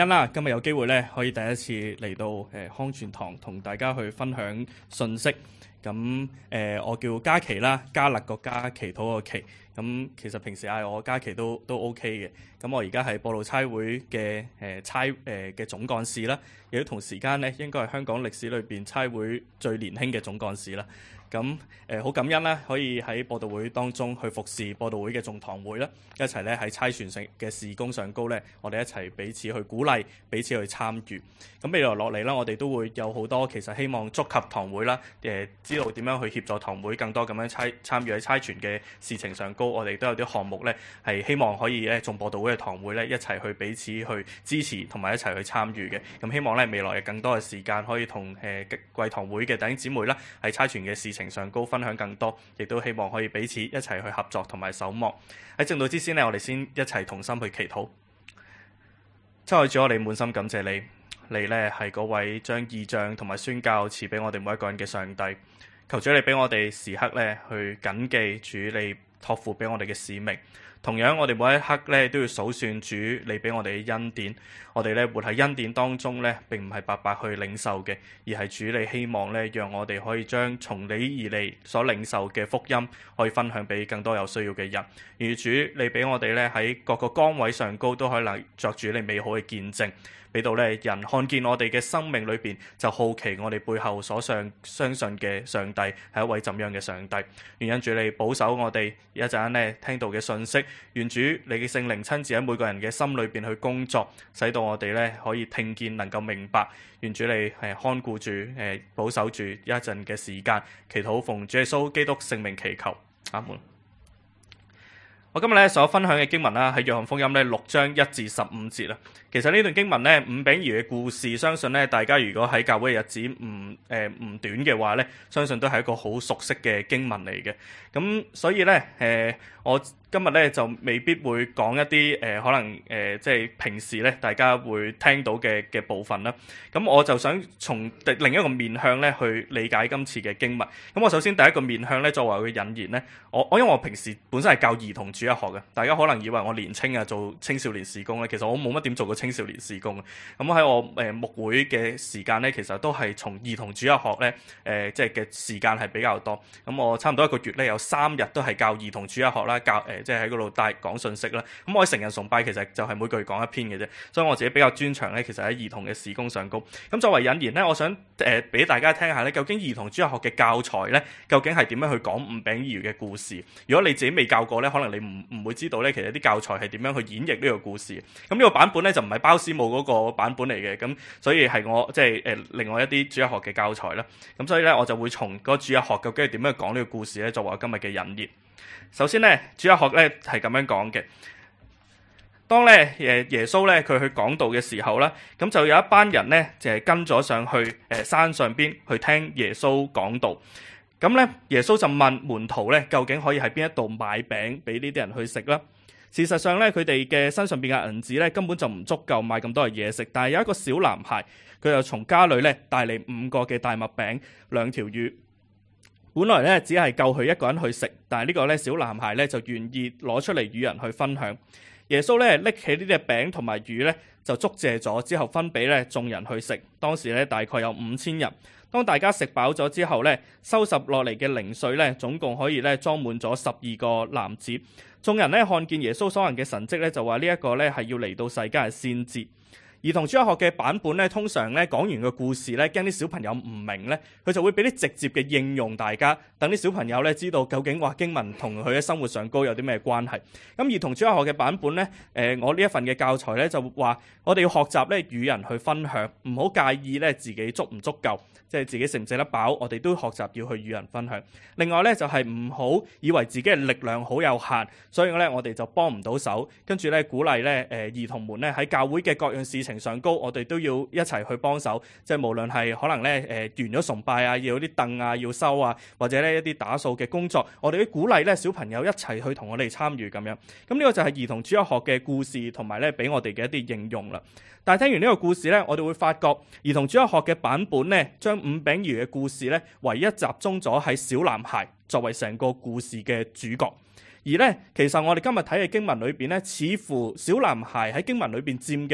今日有機會咧，可以第一次嚟到康全堂同大家去分享信息。咁我叫嘉琪啦，嘉勒個嘉，祈禱個祈。咁其實平時嗌我嘉琪都 OK 嘅。咁我而家係播道差會嘅嘅總幹事啦，亦都同時間咧應該係香港歷史裏邊差會最年輕嘅總幹事啦。咁好感恩啦，可以喺播道會當中去服侍播道會嘅眾堂會啦，一齊咧喺差傳嘅事工上高咧，我哋一齊彼此去鼓勵，彼此去參與。咁未來落嚟啦，我哋都會有好多其實希望觸及堂會啦，知道點樣去協助堂會更多咁樣參與喺差傳嘅事情上高。我哋都有啲項目咧，係希望可以咧，眾播道會嘅堂會咧一齊去彼此去支持同埋一齊去參與嘅。咁希望咧未來有更多嘅時間可以同貴堂會嘅弟兄姊妹啦，喺差傳嘅事情上高分享更多，亦都希望可以彼此一齊去合作同埋守望。喺正道之先呢，我哋先一齊同心去祈禱。親愛的主，我哋滿心感謝你，你呢係嗰位將異象同埋宣教賜俾我哋每一個人嘅上帝。求主你俾我哋時刻呢去謹記主你託付俾我哋嘅使命。同樣我哋每一刻咧都要數算主你俾我哋嘅恩典，我哋咧活喺恩典當中咧，並唔係白白去領受嘅，而係主你希望咧，讓我哋可以將從你而嚟所領受嘅福音，可以分享俾更多有需要嘅人。而主你俾我哋咧喺各個崗位上高都可能作主你美好嘅見證，俾到咧人看見我哋嘅生命裏邊就好奇我哋背後所相信嘅上帝係一位怎樣嘅上帝。願因主你保守我哋一陣咧聽到嘅信息。願主你嘅聖靈親自喺每個人嘅心裏邊去工作，使到我哋咧可以聽見，能夠明白。願主你看顧住保守住一陣嘅時間，祈禱奉主耶穌基督聖名祈求，阿門。我今日咧所分享嘅經文啦，喺約翰福音咧6章1至15節啦。其實呢段經文咧五餅二魚嘅故事，相信咧大家如果喺教會嘅日子唔短嘅話咧，相信都係一個好熟悉嘅經文嚟嘅。咁所以咧我今日咧就未必會講一啲可能即係平時咧大家會聽到嘅部分啦。咁我就想從另一個面向咧去理解今次嘅經文。咁我首先第一個面向咧作為佢引言咧，我因為我平時本身係教兒童主日學嘅，大家可能以為我年青啊做青少年事工咧，其實我冇乜點做過青少年事工嘅。咁喺我牧會嘅時間咧，其實都係從兒童主日學咧即係嘅時間係比較多。咁我差唔多一個月咧有3日都係教兒童主日學啦，即係喺嗰度帶講信息啦。咁我喺成人崇拜其實就係每個月講一篇嘅啫，所以我自己比較專長咧，其實喺兒童嘅事工上高。咁作為引言咧，我想俾大家聽下咧，究竟兒童主日學嘅教材咧，究竟係點樣去講五餅二魚嘅故事？如果你自己未教過咧，可能你唔會知道咧，其實啲教材係點樣去演繹呢個故事。咁呢個版本咧就唔係包師母嗰個版本嚟嘅，咁所以係我即係另外一啲主日學嘅教材啦。咁所以咧我就會從嗰個主日學究竟係點樣講呢個故事咧，作為我今日嘅引言。首先咧，主日學咧係咁樣講嘅。當咧耶穌咧佢去講道嘅時候咧，咁就有一班人咧就係跟咗上去山上邊去聽耶穌講道。咁咧耶穌就問門徒咧，究竟可以喺邊一度買餅俾呢啲人去食啦？事實上咧，佢哋嘅身上邊嘅銀紙咧根本就唔足夠買咁多嘅嘢食。但係有一個小男孩，佢就從家裏咧帶嚟5個嘅大麥餅、2條魚。本來咧只係夠佢一個人去食，但係呢個咧小男孩咧就願意攞出嚟與人去分享。耶穌咧拎起呢啲餅同埋魚咧，就祝謝咗之後分俾咧眾人去食。當時咧大概有5000人。當大家食飽咗之後咧，收拾落嚟嘅零碎咧，總共可以咧裝滿咗12個籃子。眾人咧看見耶穌所行嘅神蹟咧，就話呢一個咧係要嚟到世間嘅先知。兒童主日學嘅版本咧，通常咧講完個故事咧，驚啲小朋友唔明咧，佢就會俾啲直接嘅應用大家，等啲小朋友咧知道究竟話經文同佢喺生活上高有啲咩關係。咁兒童主日學嘅版本咧，我呢一份嘅教材咧就話，我哋要學習咧與人去分享，唔好介意咧自己足唔足夠，即係自己食唔食得飽，我哋都學習要去與人分享。另外咧就係唔好以為自己嘅力量好有限，所以咧我哋就幫唔到手，跟住咧鼓勵咧兒童們咧喺教會嘅各樣事情上高，我哋都要一齊去幫手，即係無論係可能咧完咗崇拜啊，要有啲凳啊要收啊，或者咧一啲打掃嘅工作，我哋都鼓勵咧小朋友一齊去同我哋參與咁樣。咁呢個就係兒童主日學嘅故事，同埋咧俾我哋嘅一啲應用啦。但係聽完呢個故事咧，我哋會發覺兒童主日學嘅版本咧，將五餅二魚嘅故事咧，唯一集中咗喺小男孩作為成個故事嘅主角。而咧，其實我哋今日睇嘅經文裏邊咧，似乎小男孩喺經文裏邊佔嘅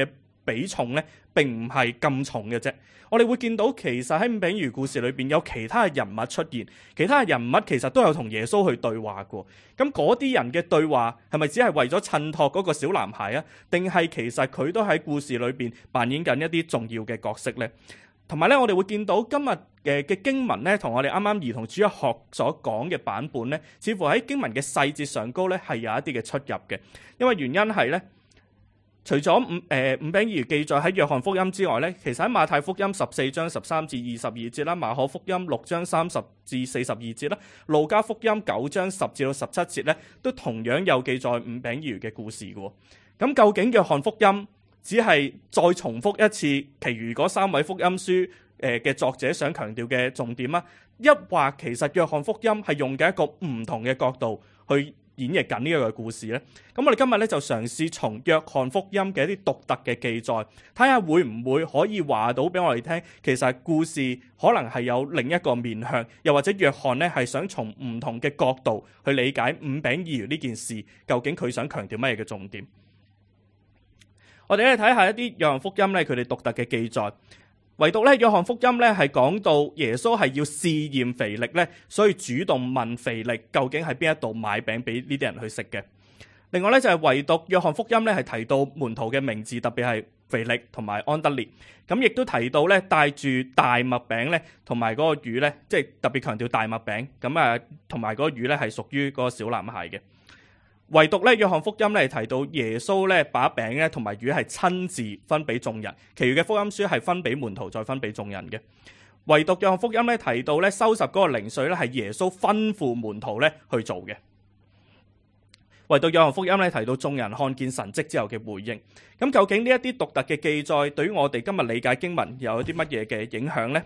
比重咧並唔係咁重嘅啫。我哋會見到其實喺五餅魚故事裏邊有其他嘅人物出現，其他嘅人物其實都有同耶穌去對話過。咁嗰啲人嘅對話係咪只係為咗襯托嗰個小男孩啊？定係其實佢都喺故事裏邊扮演緊一啲重要嘅角色呢？同埋咧，我哋會見到今日嘅經文咧，同我哋啱啱兒童主日學所講嘅版本咧，似乎喺經文嘅細節上高咧係有一啲嘅出入嘅。因為原因係咧，除咗五餅魚記載喺約翰福音之外咧，其實喺馬太福音14章13至22節啦，馬可福音6章30至42節啦，路加福音9章10至到17節咧，都同樣有記載五餅魚嘅故事嘅。咁究竟約翰福音只係再重複一次其餘嗰3位福音書嘅作者想強調嘅重點啊？抑或其實約翰福音係用嘅一個唔同嘅角度去演繹緊呢一個故事呢？咁我哋今日咧就嘗試從約翰福音嘅一啲獨特嘅記載，睇下會唔會可以話到俾我哋聽，其實故事可能係有另一個面向，又或者約翰咧係想從唔同嘅角度去理解五餅二魚呢件事，究竟佢想強調乜嘢嘅重點？我哋咧睇下一啲約翰福音咧，佢哋獨特嘅記載。唯獨咧約翰福音咧係講到耶穌係要試驗腓力咧，所以主動問腓力究竟喺邊一度買餅俾呢啲人去食嘅。另外咧就係唯獨約翰福音咧係提到門徒嘅名字，特別係腓力同埋安德烈。咁亦都提到咧帶住大麥餅咧同埋嗰個魚咧，即係特別強調大麥餅。咁啊同埋嗰個魚咧係屬於嗰個小男孩嘅。唯獨咧，約翰福音咧提到耶穌咧把餅咧同埋魚係親自分俾眾人，其餘嘅福音書係分俾門徒再分俾眾人嘅。唯獨約翰福音咧提到咧收拾嗰個零碎咧係耶穌吩咐門徒咧去做嘅。唯獨約翰福音咧提到眾人看見神蹟之後嘅回應。咁究竟呢一啲獨特嘅記載對於我哋今日理解經文又有啲乜嘢嘅影響呢？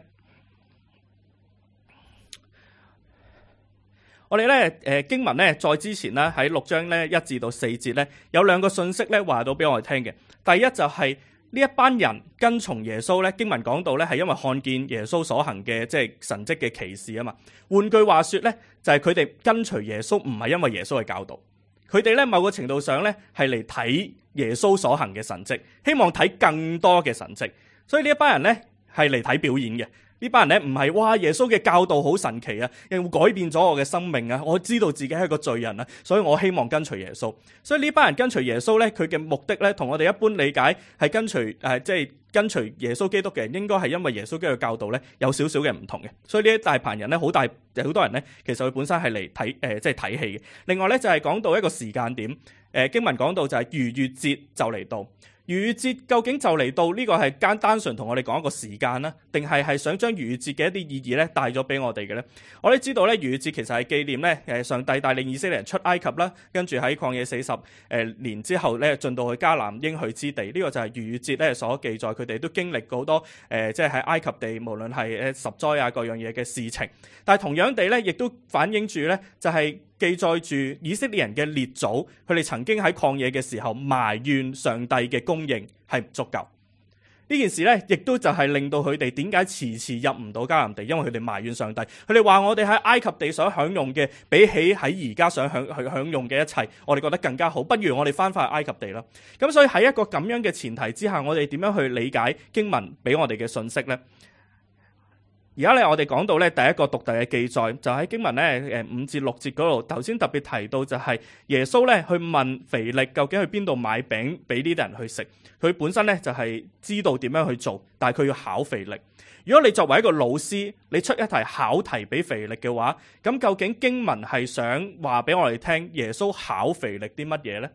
我哋咧經文咧再之前咧喺6章咧1至到4節咧有兩個信息咧話到俾我哋聽嘅。第一就係呢一班人跟從耶穌咧，經文講到咧係因為看見耶穌所行嘅即係神蹟嘅奇事啊嘛。換句話說咧，就係佢哋跟隨耶穌唔係因為耶穌嘅教導，佢哋咧某個程度上咧係嚟睇耶穌所行嘅神蹟，希望睇更多嘅神蹟。所以呢一班人咧係嚟睇表演嘅。呢班人咧唔係哇耶穌嘅教導好神奇啊，又會改變咗我嘅生命啊，我知道自己係一個罪人啊，所以我希望跟隨耶穌。所以呢班人跟隨耶穌咧，佢嘅目的咧同我哋一般理解係跟隨即係跟隨耶穌基督嘅人，應該係因為耶穌基督嘅教導咧有少少嘅唔同嘅。所以呢一大群人咧，好多人咧，其實佢本身係嚟睇即係睇戲嘅。另外咧就係講到一個時間點，經文講到就係逾越節就嚟到。逾越節究竟就嚟到呢個係單純同我哋講一個時間啦，定係想將逾越節嘅一啲意義咧帶咗俾我哋嘅咧？我哋知道咧，逾越節其實係紀念咧上帝帶領以色列人出埃及啦，跟住喺曠野40年之後咧進到去迦南應許之地。呢個就係逾越節咧所記載，佢哋都經歷過好多即係喺埃及地無論係十災啊各樣嘢嘅事情。但係同樣地咧，亦都反映住咧就係記載住以色列人嘅列祖，佢哋曾經喺曠野嘅時候埋怨上帝嘅供應係唔足夠。呢件事咧，亦都就係令到佢哋點解遲遲入唔到迦南地，因為佢哋埋怨上帝。佢哋話我哋喺埃及地所享用嘅，比起喺而家想享用嘅一切，我哋覺得更加好，不如我哋翻返去埃及地啦。咁所以喺一個咁樣嘅前提之下，我哋點樣去理解經文俾我哋嘅信息呢？而家咧，我哋講到咧第一個獨特嘅記載，就喺經文咧5至6節嗰度。頭先特別提到就係耶穌咧去問腓力究竟去邊度買餅俾呢啲人去食。佢本身咧就係知道點樣去做，但係佢要考腓力。如果你作為一個老師，你出一題考題俾腓力嘅話，咁究竟經文係想話俾我哋聽，耶穌考腓力啲乜嘢呢？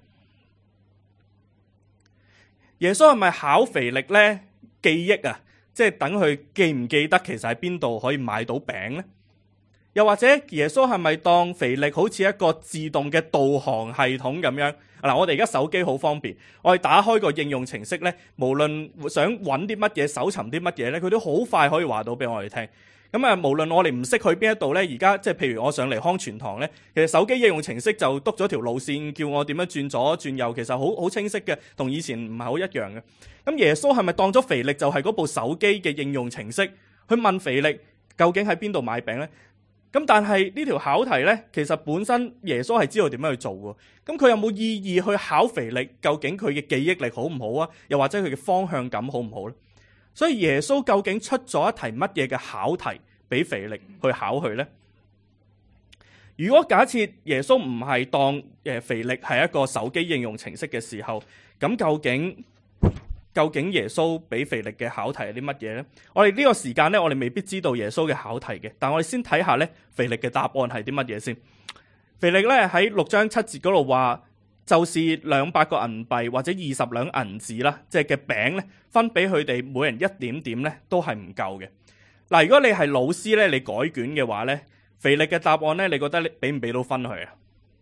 耶穌係咪考腓力咧記憶啊？即係等佢記唔記得其實喺邊度可以買到餅呢？又或者耶穌係咪當腓力好似一個自動嘅導航系統咁樣？嗱，我哋而家手機好方便，我哋打開個應用程式咧，無論想揾啲乜嘢、搜尋啲乜嘢咧，佢都好快可以話到俾我哋聽。咁啊，無論我哋唔識去邊一度咧，而家即係譬如我上嚟康全堂咧，其實手機應用程式就篤咗條路線，叫我點樣轉左轉右，其實好清晰嘅，同以前唔係好一樣嘅。咁耶穌係咪當咗腓力就係嗰部手機嘅應用程式，去問腓力究竟喺邊度買餅咧？ 咁但係呢條考題呢，其實本身耶穌係知道點樣去做嘅。咁佢有冇意義去考腓力？究竟佢嘅記憶力好唔好啊？又或者佢嘅方向感好唔好呢？所以耶穌究竟出咗一題乜嘢嘅考題俾腓力去考佢呢？如果假設耶穌唔係當腓力係一個手機應用程式嘅時候，咁究竟耶穌俾腓力嘅考題係啲乜嘢呢？我哋呢個時間呢，我哋未必知道耶穌嘅考題嘅，但我哋先睇下呢，腓力嘅答案係啲乜嘢先。腓力呢喺6章7節嗰度話，就是200個銀幣或者20兩銀子啦，即係嘅餅呢，分俾佢哋每人一點點呢，都係唔夠嘅。嗱，如果你係老師呢，你改卷嘅話呢，腓力嘅答案呢，你覺得你俾唔俾到分佢啊？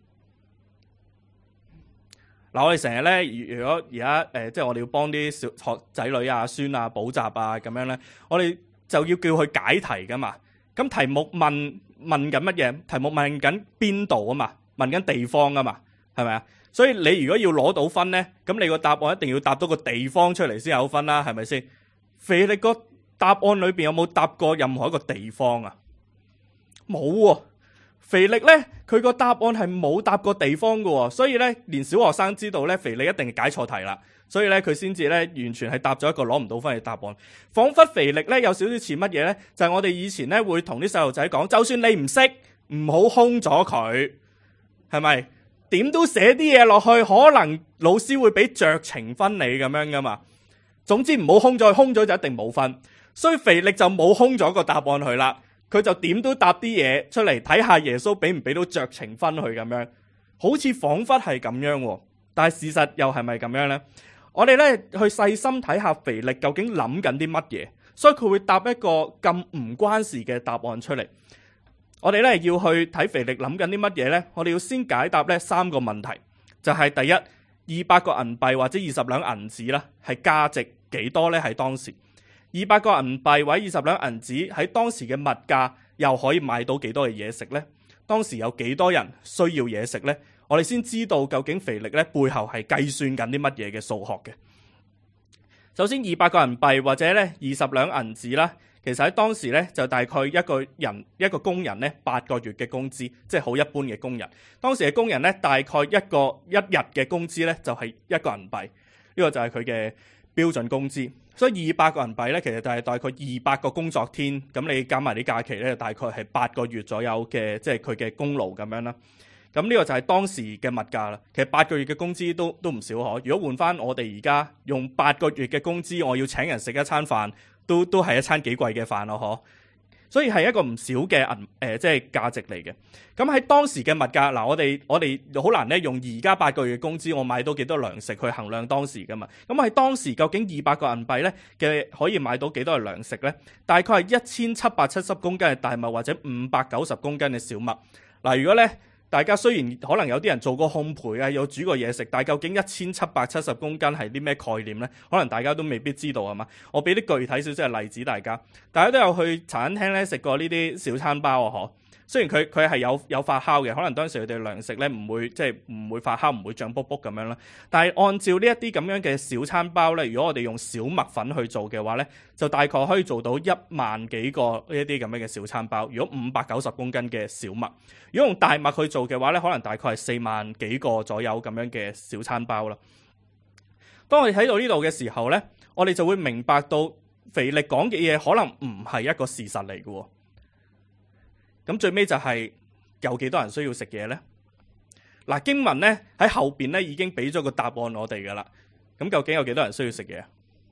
嗱，我哋成日咧，如果而家即係我哋要幫啲小學仔女啊、孫啊補習啊咁樣咧，我哋就要叫佢解題噶嘛。咁題目問緊乜嘢？題目問緊邊度啊嘛，問緊地方啊嘛，係咪啊？所以你如果要攞到分咧，咁你個答案一定要答到個地方出嚟先有分啦，係咪先？腓力個答案裏邊有冇答過任何一個地方啊？冇喎。腓力咧，佢個答案係冇答過地方嘅，所以咧，連小學生知道咧，腓力一定係解錯題啦，所以咧，佢先至咧完全係答咗一個攞唔到分嘅答案。彷彿腓力咧有少少似乜嘢咧？就係我哋以前咧會同啲細路仔講，就算你唔識，唔好兇咗佢，係咪？點都寫啲嘢落去，可能老師會俾酌情分你咁樣噶嘛。總之唔好兇咗，兇咗就一定冇分。所以腓力就冇兇咗個答案去啦。佢就點都答啲嘢出嚟，睇下耶穌俾唔俾到酌情分佢咁樣，好似彷彿係咁樣，但係事實又係咪咁樣呢？我哋咧去細心睇下腓力究竟諗緊啲乜嘢，所以佢會答一個咁唔關事嘅答案出嚟。我哋咧要去睇腓力諗緊啲乜嘢呢？我哋要先解答呢3個問題，就係第一，200個銀幣或者20兩銀子啦，係價值幾多呢？喺當時。200個銀幣或者20兩銀子喺當時嘅物價又可以買到幾多嘅嘢食呢？當時有幾多人需要嘢食呢？我哋先知道究竟腓力咧背後係計算緊啲乜嘢嘅數學嘅。首先200個銀幣或者咧20兩銀子啦，其實喺當時咧就大概一個工人咧8個月嘅工資，即係好一般嘅工人。當時嘅工人咧大概一日嘅工資咧就係1個銀幣，呢個就係佢嘅標準工資。所以200個銀幣咧，其實就係大概200個工作天，咁你加埋啲假期咧，大概係8個月左右嘅，即係佢嘅功勞咁樣啦。咁呢個就係當時嘅物價啦。其實8個月嘅工資都唔少可。如果換翻我哋而家用8個月嘅工資，我要請人食一餐飯，都係一餐幾貴嘅飯咯，嗬。所以係一個唔少嘅即係價值嚟嘅。咁喺當時嘅物價，嗱我哋好難咧用而家8個月嘅工資，我買到幾多糧食去衡量當時噶嘛。咁喺當時究竟200個銀幣咧嘅可以買到幾多嘅糧食咧？大概係1770公斤嘅大麥或者590公斤嘅小麥。嗱，如果咧大家雖然可能有啲人做過烘焙啊，有煮過嘢食，但係究竟1770公斤係啲咩概念呢？可能大家都未必知道係嘛？我俾啲具體少少嘅例子大家都有去茶餐廳咧食過呢啲小餐包啊，嗬。雖然佢係有發酵嘅，可能當時佢哋糧食咧唔會發酵，唔會脹卜卜咁樣啦。但係按照呢一啲咁樣嘅小餐包咧，如果我哋用小麥粉去做嘅話咧，就大概可以做到1萬幾個呢一啲咁樣嘅小餐包。如果590公斤嘅小麥，如果用大麥去做嘅話咧，可能大概係4萬幾個左右咁樣嘅小餐包啦。當我哋睇到呢度嘅時候咧，我哋就會明白到腓力講嘅嘢可能唔係一個事實嚟嘅。咁最尾就係有幾多人需要食嘢呢？嗱，經文咧喺後邊咧已經俾咗個答案我哋噶啦。咁究竟有幾多人需要食嘢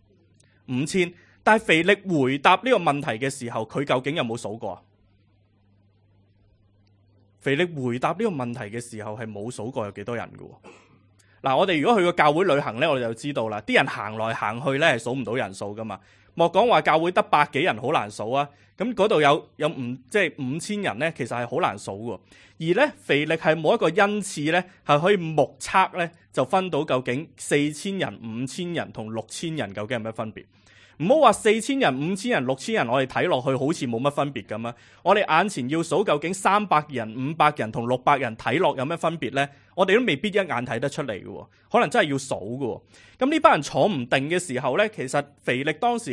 ？5000。但係腓力回答呢個問題嘅時候，佢究竟有冇數過啊？腓力回答呢個問題嘅時候係冇數過有幾多人嘅。嗱，我哋如果去過教會旅行咧，我哋就知道啦。啲人行來行去咧係數唔到人數噶嘛。莫講話教會得100幾人好難數啊！咁嗰度有5000人咧，其實係好難數嘅。而咧腓力係冇一個恩賜咧，係可以目測咧就分到究竟4000人、5000人同6000人究竟有咩分別。唔好話4000人、5000人、6000人，我哋睇落去好似冇乜分別咁啊！我哋眼前要數究竟300人、500人同600人睇落有咩分別咧？我哋都未必一眼睇得出嚟嘅，可能真係要數嘅。咁呢班人坐唔定嘅時候咧，其實腓力當時係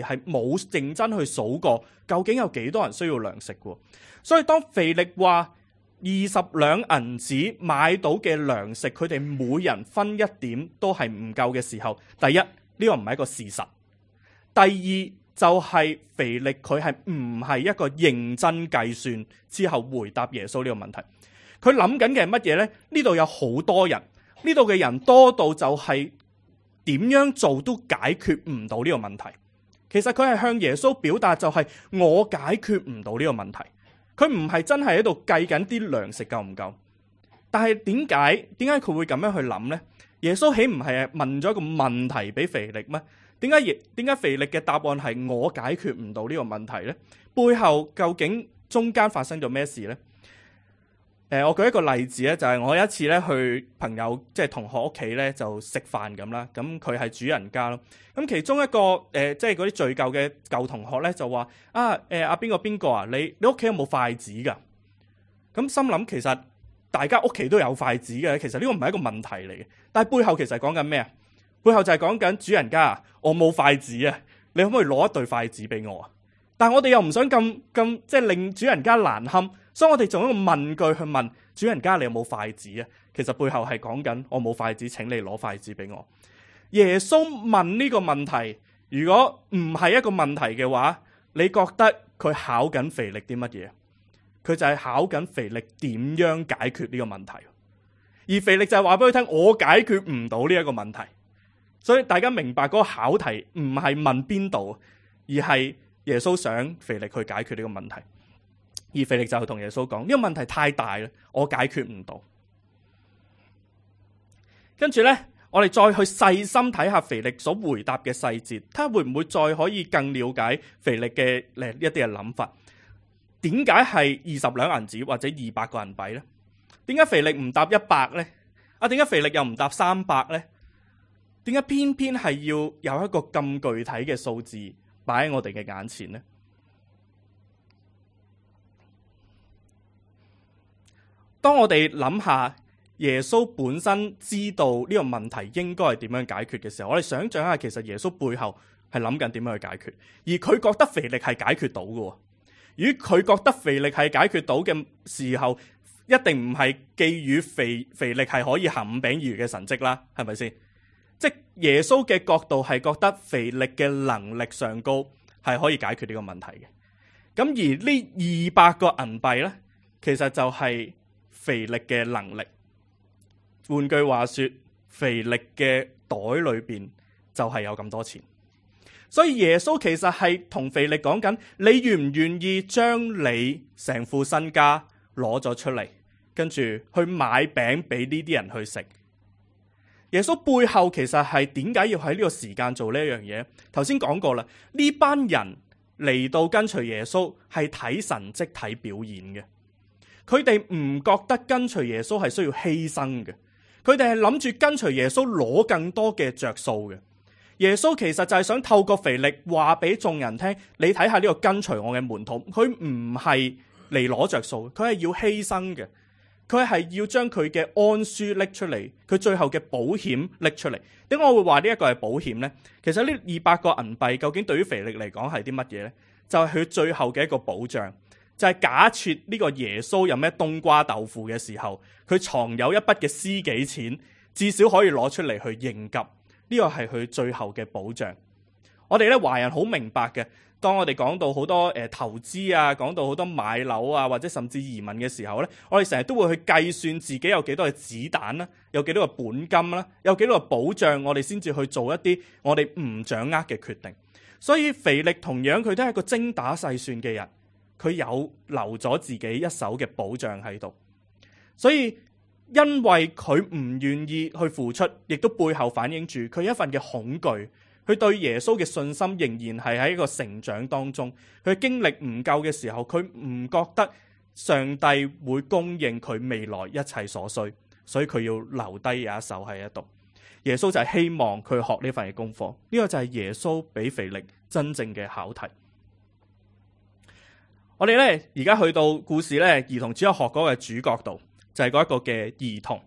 係冇認真去數過究竟有幾多人需要糧食嘅。所以當腓力話20兩銀子買到嘅糧食，佢哋每人分一點都係唔夠嘅時候，第一，呢個唔係一個事實，第二就係腓力佢係唔係一個認真計算之後回答耶穌呢個問題。佢諗緊嘅係乜嘢呢？呢度有好多人，呢度嘅人多到就係點樣做都解決唔到呢個問題。其實佢係向耶穌表達就係我解決唔到呢個問題。佢唔係真係喺度計緊啲糧食夠唔夠，但係點解佢會咁樣去諗呢？耶穌豈唔係問咗一個問題俾腓力咩？點解腓力嘅答案係我解決唔到呢個問題呢？背後究竟中間發生咗咩事呢？我舉一個例子咧，就係我有一次咧去朋友即係同學屋企咧就食飯咁啦，咁佢係主人家咯。咁其中一個即係嗰啲敘舊嘅舊同學咧就話阿邊個啊，你屋企有冇筷子㗎？咁心諗其實大家屋企都有筷子嘅，其實呢個唔係一個問題嚟嘅。但係背後其實係講緊咩啊？背後就係講緊主人家啊，我冇筷子啊，你可唔可以攞一對筷子俾我啊？但係我哋又唔想咁即係令主人家難堪。所以我哋仲用一個問句去問主人家，你有冇筷子啊？其實背後係講緊我冇筷子，請你攞筷子俾我。耶穌問呢個問題，如果唔係一個問題嘅話，你覺得佢考緊腓力啲乜嘢？佢就係考緊腓力點樣解決呢個問題。而腓力就係話俾佢聽，我解決唔到呢一個問題。所以大家明白嗰個考題唔係問邊度，而係耶穌想腓力去解決呢個問題。而腓力就同耶穌講，呢個問題太大啦，我解決唔到。跟住呢，我哋再去細心睇下腓力所回答嘅細節，睇下會唔會再可以更了解腓力嘅一啲嘅諗法。點解係20兩銀子或者200個銀幣呢？點解腓力唔答100呢？點解腓力又唔答300呢？點解偏偏係要有一個咁具體嘅數字擺喺我哋嘅眼前呢？當我哋諗下耶穌本身知道呢個問題應該係點樣解決嘅時候，我哋想象下，其實耶穌背後係諗緊點樣去解決，而佢覺得腓力係解決到嘅。如果佢覺得腓力係解決到嘅時候，一定唔係寄予腓力係可以行5餅2魚嘅神蹟啦，係咪先？即係耶穌嘅角度係覺得腓力嘅能力上高，係可以解決呢個問題嘅。咁而呢200個銀幣呢，其實就係腓力嘅能力。換句話說，腓力嘅袋裏邊就係有咁多錢。所以耶穌其實係同腓力講緊，你願唔願意將你成副身家攞咗出嚟，跟住去買餅俾呢啲人去食？耶穌背後其實係點解要喺呢個時間做呢一樣嘢？頭先講過啦，呢班人嚟到跟隨耶穌係睇神蹟睇表演嘅。佢哋唔覺得跟隨耶穌係需要犧牲嘅，佢哋係諗住跟隨耶穌攞更多嘅着數嘅。耶穌其實就係想透過腓力話俾眾人聽，你睇下呢個跟隨我嘅門徒，佢唔係嚟攞着數，佢係要犧牲嘅，佢係要將佢嘅安舒拎出嚟，佢最後嘅保險拎出嚟。點解我會話呢一個係保險呢？其實呢200個銀幣究竟對於腓力嚟講係啲乜嘢呢？就係佢最後嘅一個保障。就係假設呢個耶穌有咩冬瓜豆腐嘅時候，佢藏有一筆嘅私己錢，至少可以攞出嚟去應急。呢個係佢最後嘅保障。我哋咧華人好明白嘅，當我哋講到好多投資啊，講到好多買樓啊，或者甚至移民嘅時候咧，我哋成日都會去計算自己有幾多嘅子彈啦，有幾多個本金啦，有幾多個保障，我哋先至去做一啲我哋唔掌握嘅決定。所以腓力同樣佢都係一個精打細算嘅人。佢有留咗自己一手嘅保障喺度，所以因為佢唔願意去付出，亦都背後反映住佢一份嘅恐懼。佢對耶穌嘅信心仍然係喺一個成長當中。佢經歷唔夠嘅時候，佢唔覺得上帝會供應佢未來一切所需，所以佢要留低有一手喺一度。耶穌就係希望佢學呢份嘅功課。呢個就係耶穌俾腓力真正嘅考題。我哋咧而家去到故事咧兒童主日學嗰個主角度，就係嗰一個嘅兒童。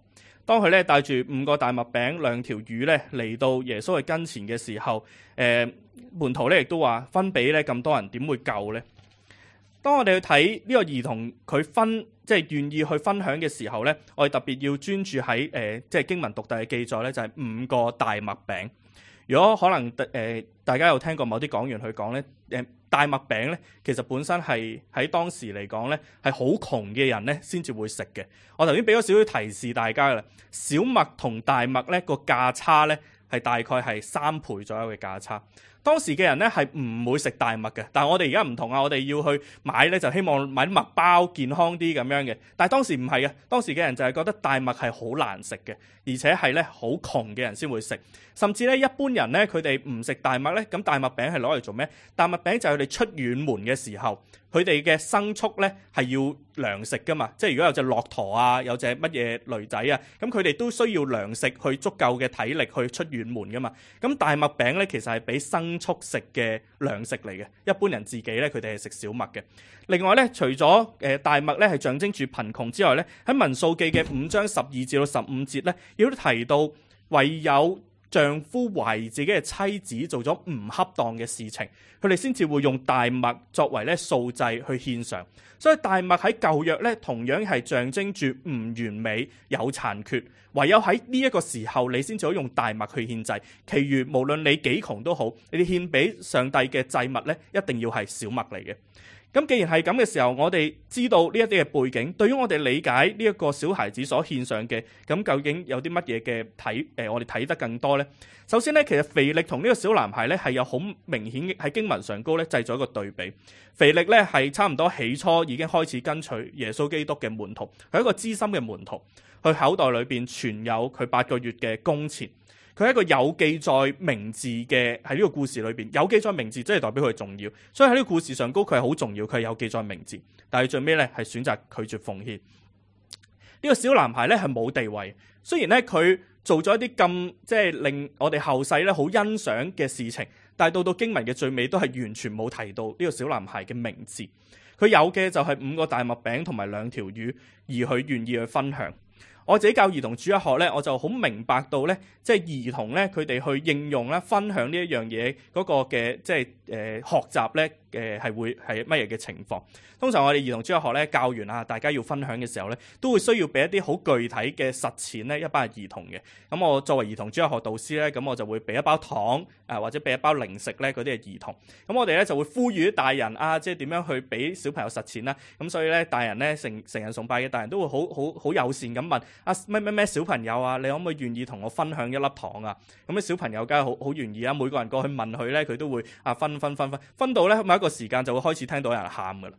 當佢咧帶住5個大麥餅、2條魚咧嚟到耶穌嘅跟前嘅時候，門徒咧亦都話分俾咧咁多人點會夠呢？當我哋去睇呢個兒童佢即係願意去分享嘅時候咧，我哋特別要專注喺即係經文獨特嘅記載咧，就係5個大麥餅。如果可能大家有聽過某啲講員去講咧，大麥餅咧其實本身係喺當時嚟講咧係好窮嘅人咧先至會食嘅。我頭先俾咗少少提示大家啦，小麥同大麥咧個價差咧係大概係3倍左右嘅價差。當時嘅人咧係唔會食大麥嘅，但係我哋而家唔同啊！我哋要去買咧，就希望買啲麥包健康啲咁樣嘅。但係當時唔係嘅，當時嘅人就係覺得大麥係好難食嘅，而且係咧好窮嘅人先會食。甚至咧一般人咧佢哋唔食大麥咧，咁大麥餅係攞嚟做咩？大麥餅就係佢哋出遠門嘅時候，佢哋嘅牲畜咧係要糧食噶嘛。即係如果有隻駱駝啊，有隻乜嘢驢仔啊，咁佢哋都需要糧食去足夠嘅體力去出遠門噶嘛。咁大麥餅咧其實係俾牲畜食嘅糧食嚟嘅，一般人自己咧佢哋係食小麥嘅。另外咧，除咗大麥咧係象徵住貧窮之外咧，喺民數記嘅5章12至到15節咧，亦都提到唯有丈夫懷疑自己嘅妻子做咗唔恰當嘅事情，佢哋先至會用大麥作為咧素祭去獻上。所以大麥喺舊約咧同樣係象徵住唔完美、有殘缺，唯有喺呢一個時候你先至可以用大麥去獻祭。其餘無論你幾窮都好，你哋獻俾上帝嘅祭物咧一定要係小麥嚟嘅。咁既然係咁嘅時候，我哋知道呢一啲嘅背景，對於我哋理解呢一個小孩子所獻上嘅，咁究竟有啲乜嘢嘅我哋睇得更多呢？首先呢，其實腓力同呢個小男孩呢係有好明顯喺經文上高呢製咗一個對比。腓力呢係差唔多起初已經開始跟隨耶穌基督嘅門徒，係一個資深嘅門徒，佢口袋裏邊存有佢8個月嘅工錢。佢係一個有記載名字嘅，喺呢個故事裏邊有記載名字，即係代表佢係重要，所以喺呢個故事上高佢係好重要，佢係有記載名字，但係最尾咧係選擇拒絕奉獻。呢個小男孩咧係冇地位，雖然咧佢做咗一啲咁即係令我哋後世咧好欣賞嘅事情，但係到經文嘅最尾都係完全冇提到呢個小男孩嘅名字。佢有嘅就係5個大麥餅同埋2條魚，而佢願意去分享。我自己教兒童主日學咧，我就好明白到咧，即係兒童咧，佢哋去應用咧、分享呢一樣嘢嗰個嘅即係學習咧，係會係乜嘢嘅情況？通常我哋兒童主日學咧教完啊，大家要分享嘅時候咧，都會需要俾一啲好具體嘅實踐咧，一班兒童嘅。咁我作為兒童主日學導師咧，咁我就會俾一包糖或者俾一包零食咧，嗰啲係兒童。咁我哋咧就會呼籲啲大人啊，即係點樣去俾小朋友實踐啦。咁所以咧，大人咧成人崇拜嘅大人都會好友善咁問啊，咩小朋友啊，你可唔可以願意同我分享一粒糖啊？咁啲小朋友梗係好願意啊，每個人過去問佢咧，佢都會啊分到咧某一個時間就會開始聽到有人喊噶啦。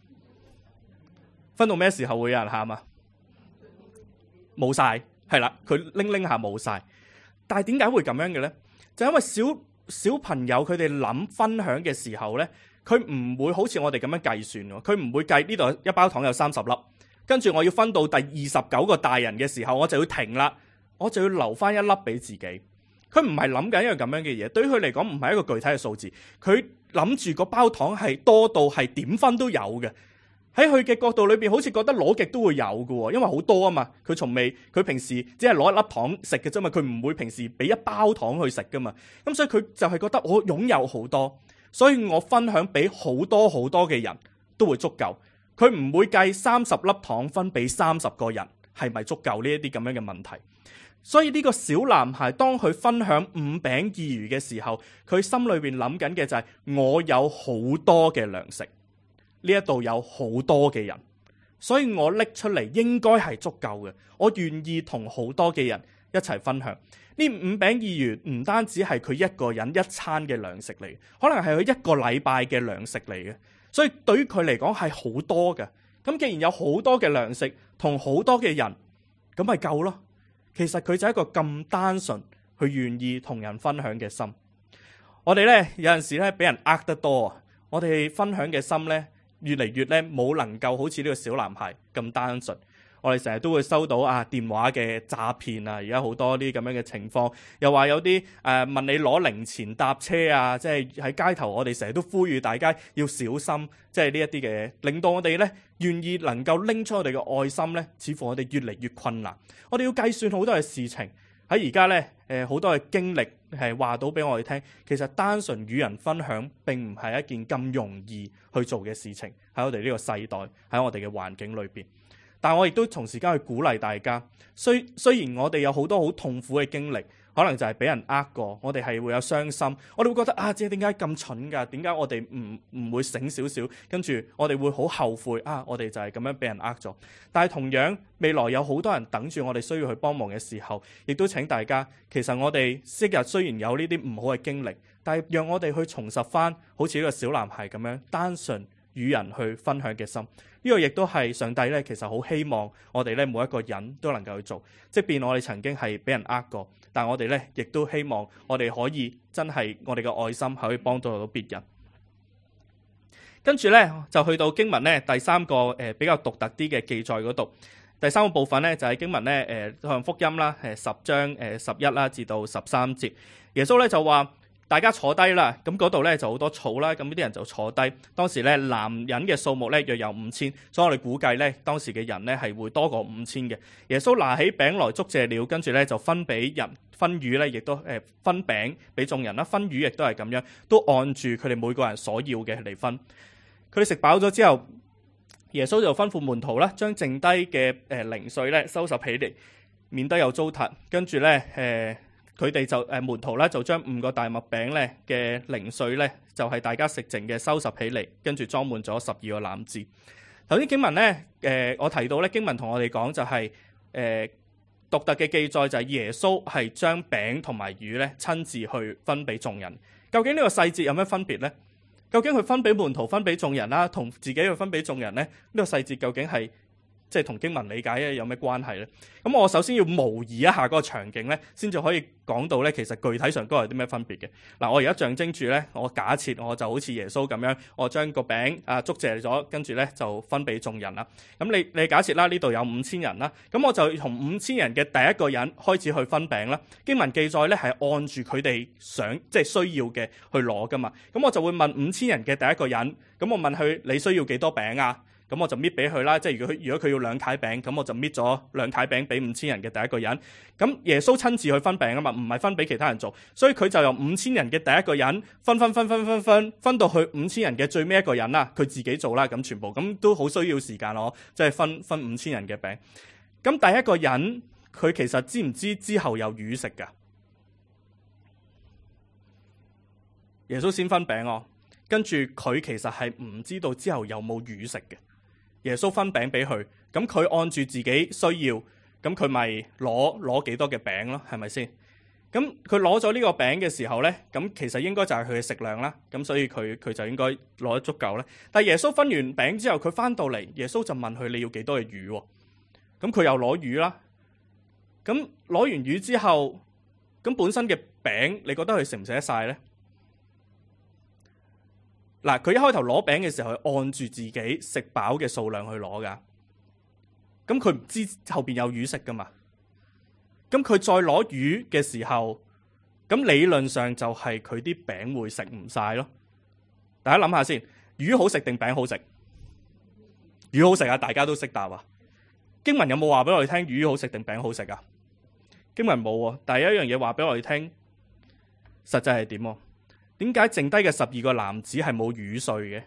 分到咩時候會有人喊啊？冇晒，係啦，佢拎下冇晒。但係點解會咁樣嘅咧？就因為小朋友佢哋諗分享嘅時候咧，佢唔會好似我哋咁樣計算喎，佢唔會計呢度一包糖有30粒。跟住我要分到第29個大人嘅時候，我就要停啦，我就要留翻一粒俾自己。佢唔係諗緊一樣咁樣嘅嘢，對於佢嚟講唔係一個具體嘅數字。佢諗住個包糖係多到係點分都有嘅。喺佢嘅角度裏邊，好似覺得攞極都會有嘅，因為好多啊嘛。佢平時只係攞一粒糖食嘅啫嘛，佢唔會平時俾一包糖去食噶嘛。咁所以佢就係覺得我擁有好多，所以我分享俾好多嘅人都會足夠。佢唔會計30粒糖分俾30個人係咪足夠呢一啲咁樣嘅問題。所以呢個小男孩當佢分享5餅2魚嘅時候，佢心裏邊諗緊嘅就係我有好多嘅糧食，呢一度有好多嘅人，所以我拎出嚟應該係足夠嘅。我願意同好多嘅人一齊分享。呢5餅2魚唔單止係佢一個人一餐嘅糧食嚟，可能係佢一個禮拜嘅糧食嚟嘅。所以對於佢嚟講係好多嘅。咁既然有好多嘅糧食同好多嘅人，咁咪夠咯。其實佢就係一個咁單純去願意同人分享嘅心。我哋咧有陣時咧俾人呃得多啊，我哋分享嘅心咧越嚟越咧冇能夠好似呢個小男孩咁單純。 我哋成日都會收到電話嘅詐騙啊，而家好多啲咁樣嘅情況，又話有啲問你攞零錢搭車啊，即係喺街頭，我哋成日都呼籲大家要小心，即係呢一啲嘅，令到我哋咧願意能夠拎出我哋嘅愛心咧，似乎我哋越嚟越困難。我哋要計算好多嘅事情，喺而家咧好多嘅經歷係話到俾我哋聽，其實單純與人分享並唔係一件咁容易去做嘅事情，喺我哋呢個世代，喺我哋嘅環境裏邊。但我亦都同時間去鼓勵大家，雖然我哋有好多好痛苦嘅經歷，可能就係俾人呃過，我哋係會有傷心，我哋會覺得即係點解咁蠢㗎？點解我哋唔會醒少少？跟住我哋會好後悔我哋就係咁樣俾人呃咗。但係同樣未來有好多人等住我哋需要去幫忙嘅時候，亦都請大家，其實我哋昔日雖然有呢啲唔好嘅經歷，但係讓我哋去重拾翻好似呢個小男孩咁樣單純與人去分享嘅心。呢個亦都係上帝咧，其實好希望我哋咧每一個人都能夠去做，即便我哋曾經係俾人呃過，但我哋咧亦都希望我哋可以真係我哋嘅愛心係可以幫到別人。跟住咧就去到經文咧第三個比較獨特啲嘅記載嗰度，第三個部分咧就係經文咧向福音啦10章11啦至到13節，耶穌咧就話，大家坐低啦，咁嗰度咧就好多草啦，咁呢啲人就坐低。當時咧男人嘅數目咧約有5000，所以我哋估計咧當時嘅人咧係會多過5000嘅。耶穌拿起餅來祝謝了，跟住咧就分俾人，分魚咧亦都分餅俾眾人啦，分魚亦都係咁樣，都按住佢哋每個人所要嘅嚟分。佢哋食飽咗之後，耶穌就吩咐門徒啦，將剩低嘅零碎咧收拾起嚟，免得有糟蹋。跟住咧佢哋就門徒咧就將5個大麥餅咧嘅零碎咧就係大家食剩嘅收拾起嚟，跟住裝滿咗12個籃子。頭先經文咧我提到咧經文同我哋講就係獨特嘅記載就係耶穌係將餅同埋魚咧親自去分俾眾人。究竟呢個細節有咩分別呢？究竟佢分俾門徒分俾眾人啦，同自己去分俾眾人咧？呢個細節究竟係即係同經文理解有咩關係呢？咁我首先要模擬一下嗰個場景咧，先至可以講到咧，其實具體上都有啲咩分別嘅。嗱，我而家象徵住咧，我假設我就好似耶穌咁樣，我將個餅祝謝咗，跟住咧就分俾眾人啦。咁你假設啦，呢度有5000人啦，咁我就從5000人嘅第一個人開始去分餅啦。經文記載咧係按住佢哋想即係需要嘅去攞噶嘛。咁我就會問5000人嘅第一個人，咁我問佢你需要幾多餅啊？咁我就搣俾佢啦，即係如果佢要2塊餅，咁我就搣咗2塊餅俾5000人嘅第一個人。咁耶穌親自去分餅啊嘛，唔係分俾其他人做，所以佢就由5000人嘅第一個人分到去5000人嘅最尾一個人啦，佢自己做啦，咁全部咁都好需要時間咯，即係分5000人嘅餅。咁第一個人佢其實知唔知之後有魚食噶？耶穌先分餅跟住佢其實係唔知道之後有冇魚食嘅。耶穌分餅俾佢，咁佢按住自己需要，咁佢咪攞幾多嘅餅咯，係咪先？咁佢攞咗呢個餅嘅時候呢，咁其實應該就係佢嘅食量啦，咁所以佢就應該攞得足夠咧。但係耶穌分完餅之後，佢翻到嚟，耶穌就問佢你要幾多嘅魚？咁佢又攞魚啦。咁攞完魚之後，咁本身嘅餅，你覺得佢食唔食得晒呢？嗱，佢一開頭攞餅嘅時候，係按住自己食飽嘅數量去攞噶。咁佢唔知後邊有魚食噶嘛？咁佢再攞魚嘅時候，咁理論上就係佢啲餅會食唔晒咯。大家諗下先，魚好食定餅好食？魚好食啊！大家都識答啊。經文有冇話俾我哋聽魚好食定餅好食啊？經文冇啊，但係有一樣嘢話俾我哋聽，實際係點？點解剩低嘅12個籃子係冇魚碎嘅？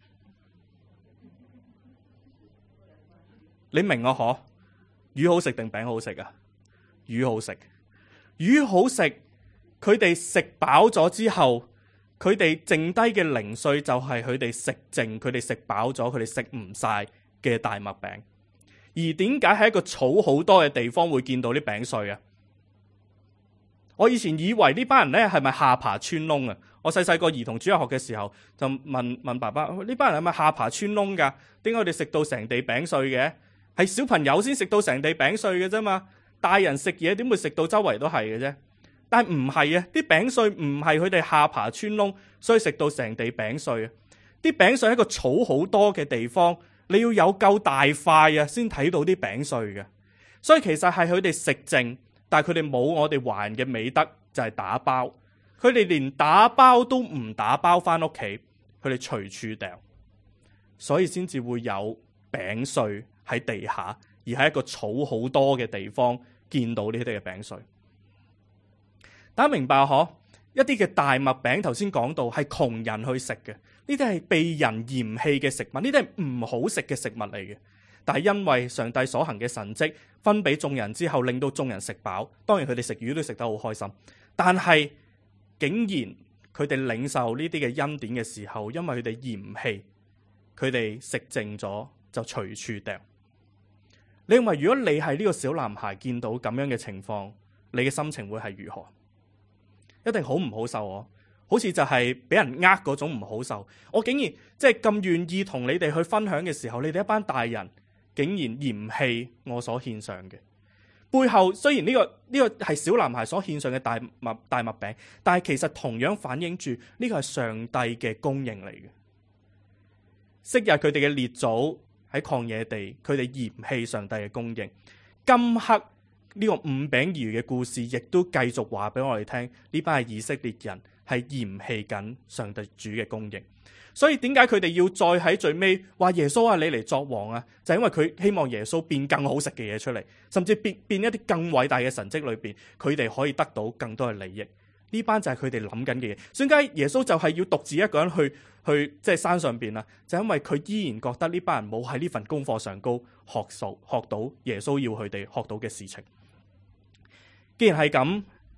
你明我嗬？魚好食定餅好食啊？魚好食，魚好食。佢哋食飽咗之後，佢哋剩低嘅零碎就係佢哋食剩，佢哋食飽咗，佢哋食唔晒嘅大麥餅。而點解喺一個草好多嘅地方會見到啲餅碎啊？我以前以為呢班人咧係咪下巴穿窿啊？我細個兒童主日學嘅時候就問爸爸：呢班人係咪下巴穿窿噶？點解佢哋食到成地餅碎嘅？係小朋友先食到成地餅碎嘅啫嘛，大人食嘢點會食到周圍都係嘅啫？但係唔係啊，啲餅碎唔係佢哋下巴穿窿，所以食到成地餅碎啊！啲餅碎喺個草好多嘅地方， 你要有夠大塊啊，先睇到啲餅碎嘅。所以其實係佢哋食剩，但係佢哋冇我哋華人嘅美德，就係打包。佢哋連打包都唔打包翻屋企，佢哋隨處掉，所以先至會有餅碎喺地下，而喺一個草好多嘅地方見到呢啲嘅餅碎。大家明白嗬？一啲嘅大麥餅，頭先講到係窮人去食嘅，呢啲係被人嫌棄嘅食物，呢啲係唔好食嘅食物嚟嘅。但係因為上帝所行嘅神蹟，分俾眾人之後，令到眾人食飽。當然佢哋食魚都食得好開心，但係竟然佢哋領受呢啲嘅恩典嘅時候，因為佢哋嫌棄，佢哋食剩咗就隨處掉。你認為如果你係呢個小男孩，見到咁樣嘅情況，你嘅心情會係如何？一定好唔好受喎，好似就係俾人呃嗰種唔好受。我竟然即係咁願意同你哋去分享嘅時候，你哋一班大人竟然嫌棄我所獻上嘅。背後雖然呢個係小男孩所獻上嘅大麥餅，但係其實同樣反映住呢個係上帝嘅供應嚟嘅。昔日佢哋嘅列祖喺曠野地，佢哋嫌棄上帝嘅供應。今刻呢個五餅二魚嘅故事，亦都繼續話俾我哋聽，呢班係以色列人係嫌棄緊上帝主嘅供應。所以點解佢哋要再喺最尾話耶穌啊，你嚟作王啊？就係因為佢希望耶穌變更好食嘅嘢出嚟，甚至變一啲更偉大嘅神蹟裏邊，佢哋可以得到更多嘅利益。呢班就係佢哋諗緊嘅嘢。點解耶穌就係要獨自一個人去即係山上邊啊？就因為佢依然覺得呢班人冇喺呢份功課上高學到耶穌要佢哋學到嘅事情。既然係咁，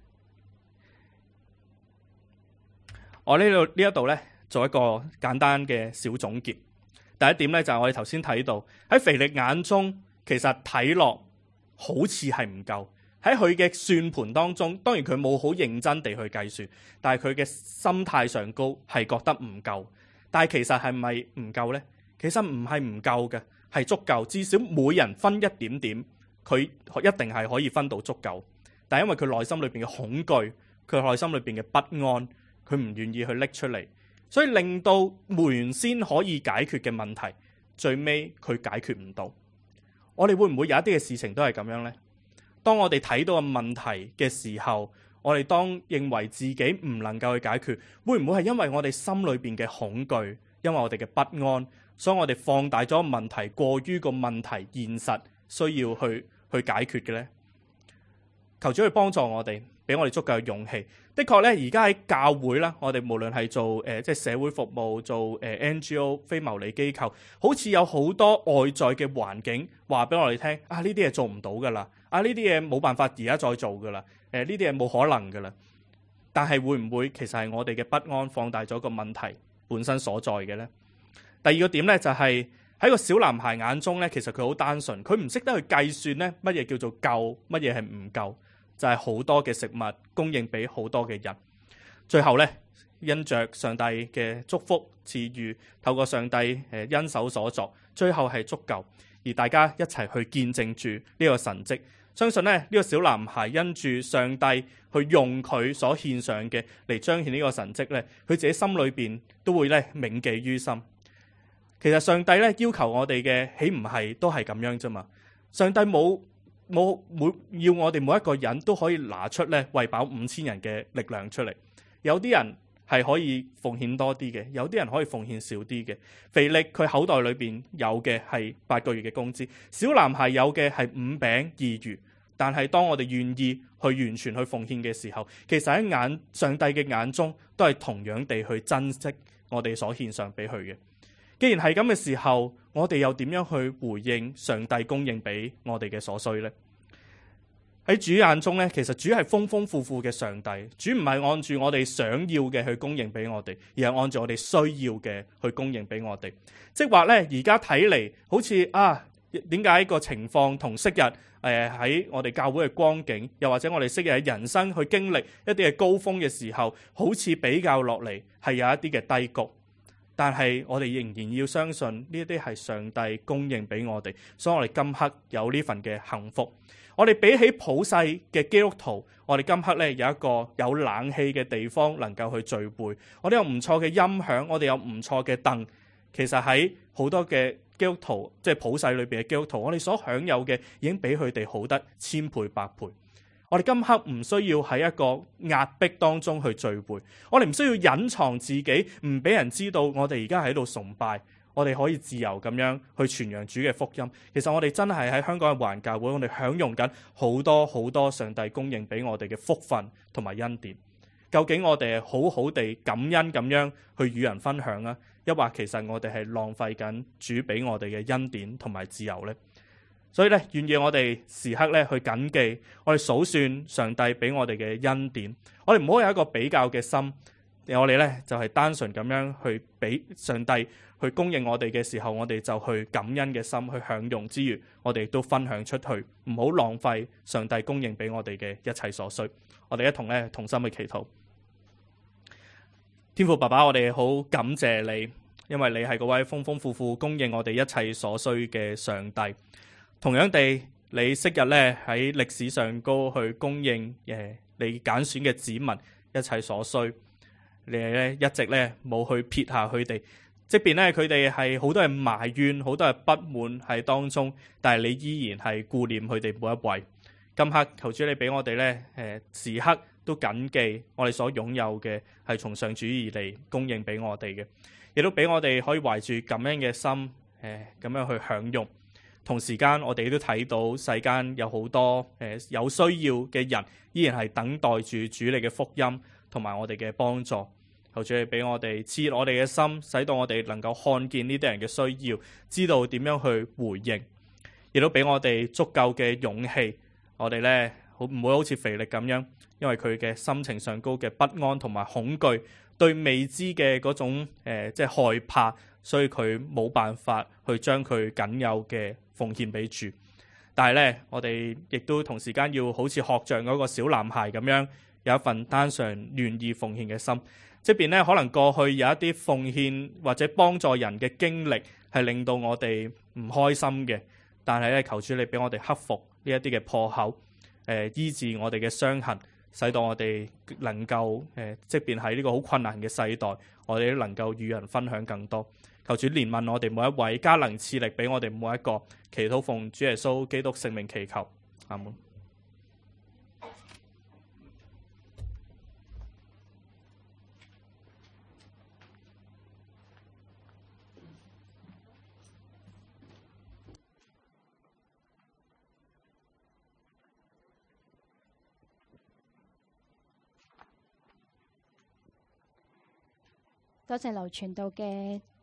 我呢一度呢，做一個簡單嘅小總結。第一點呢，就係我哋頭先睇到喺腓力眼中，其實睇落好似係唔夠。喺佢嘅算盤當中，當然佢冇好認真地去計算，但係佢嘅心態上高係覺得唔夠。但係其實係咪唔夠呢？其實唔係唔夠嘅，係足夠。至少每人分一點點，佢一定係可以分到足夠。但係因為佢內心裏邊嘅恐懼，佢內心裏邊嘅不安，佢唔願意去拎出嚟，所以令到原先可以解決嘅問題，最尾佢解決唔到。我哋會唔會有一啲嘅事情都係咁樣呢？當我哋睇到個問題嘅時候，我哋當認為自己唔能夠去解決，會唔會係因為我哋心裏邊嘅恐懼，因為我哋嘅不安，所以我哋放大咗問題，過於個問題現實需要去解決嘅呢？求主去幫助我哋，俾我哋足夠嘅勇氣。的確咧，而家喺教會啦，我哋無論係做即係社會服務，做NGO 非牟利機構，好似有好多外在嘅環境話俾我哋聽，啊呢啲嘢做唔到噶啦，啊呢啲嘢冇辦法而家再做噶啦，呢啲嘢冇可能噶啦。但係會唔會其實係我哋嘅不安放大咗個問題本身所在嘅呢？第二個點咧就係喺個小男孩眼中咧，其實佢好單純，佢唔識得去計算咧乜嘢叫做夠，乜嘢係唔夠。就係好多嘅食物供應俾好多嘅人，最後呢，因着上帝嘅祝福賜予，透過上帝恩手所作，最後係足夠，而大家一齊去見證住呢個神蹟。相信呢個小男孩因住上帝去用佢所獻上嘅嚟彰顯呢個神蹟呢，佢自己心裏邊都會呢銘記於心。其實上帝呢要求我哋嘅，豈唔係都係咁樣啫嘛？上帝冇要我哋每一個人都可以拿出咧餵飽5000人嘅力量出嚟。有啲人係可以奉獻多啲嘅，有啲人可以奉獻少啲嘅。腓力佢口袋裏邊有嘅係8個月嘅工資，小男孩有嘅係5餅2魚。但係當我哋願意去完全去奉獻嘅時候，其實喺上帝嘅眼中都係同樣地去珍惜我哋所獻上俾佢嘅。既然係咁嘅時候，我哋又點樣去回應上帝供應俾我哋嘅所需呢？喺主眼中呢，其實主係豐豐富富嘅上帝，主唔係按住我哋想要嘅去供應俾我哋，而係按住我哋需要嘅去供應俾我哋。即係話呢，而家睇嚟好似點解個情況同昔日喺我哋教會嘅光景，又或者我哋昔日喺人生去經歷一啲嘅高峰嘅時候，好似比較落嚟係有一啲嘅低谷。但係我哋仍然要相信呢啲係上帝供應俾我哋，所以我哋今刻有呢份嘅幸福。我哋比起普世嘅基督徒，我哋今刻咧有一個有冷氣嘅地方能夠去聚會，我哋有唔錯嘅音響，我哋有唔錯嘅凳。 其實喺好多嘅基督徒，即係普世裏邊嘅基督徒，我哋所享有嘅已經比佢哋好得千倍百倍。我哋今刻唔需要喺一個壓迫當中去聚會，我哋唔需要隱藏自己，唔俾人知道我哋而家喺度崇拜，我哋可以自由咁樣去傳揚主嘅福音。其實我哋真係喺香港嘅華人教會，我哋享用緊好多好多上帝供應俾我哋嘅福分同埋恩典。究竟我哋係好好地感恩咁樣去與人分享啊，抑或其實我哋係浪費緊主俾我哋嘅恩典同埋自由呢？所以咧，願意我哋時刻咧去謹記，我哋數算上帝俾我哋嘅恩典。我哋唔好有一個比較嘅心，我哋咧就係單純咁樣去俾上帝去供應我哋嘅時候，我哋就去感恩嘅心去享用之餘，我哋亦都分享出去，唔好浪費上帝供應俾我哋嘅一切所需。我哋一同咧同心去祈禱。天父爸爸，我哋好感謝你，因為你係嗰位豐豐富富供應我哋一切所需嘅上帝。同樣地，你昔日咧喺歷史上高去供應你揀選嘅子民一切所需，你咧一直咧冇去撇下佢哋，即便咧佢哋係好多人埋怨，好多人不滿喺當中，但係你依然係顧念佢哋每一位。今刻求主你俾我哋咧時刻都謹記我哋所擁有嘅係從上主而嚟供應俾我哋嘅，亦都俾我哋可以懷住感恩嘅心咁樣去享用。同時間，我哋都睇到世間有好多有需要嘅人，依然係等待住主你嘅福音同埋我哋嘅幫助。求主你俾我哋熾熱我哋嘅心，使到我哋能夠看見呢啲人嘅需要，知道點樣去回應，亦都俾我哋足夠嘅勇氣。我哋咧唔會好似腓力咁樣，因為佢嘅心情上高嘅不安同埋恐懼，對未知嘅嗰種即係害怕，所以佢冇辦法去將佢僅有嘅奉獻俾主。但係咧，我哋亦都同時間要好似學像嗰個小男孩咁樣，有一份單純願意奉獻嘅心。即便咧可能過去有一啲奉獻或者幫助人嘅經歷係令到我哋唔開心嘅，但係咧求主你俾我哋克服呢一啲嘅破口，醫治我哋嘅傷痕，使到我哋能夠即便喺呢個好困難嘅世代，我哋都能夠與人分享更多。求主憐憫我哋每一位，加能賜力俾我哋每一個。祈禱奉主耶穌基督聖名祈求，阿門。 多謝劉傳道嘅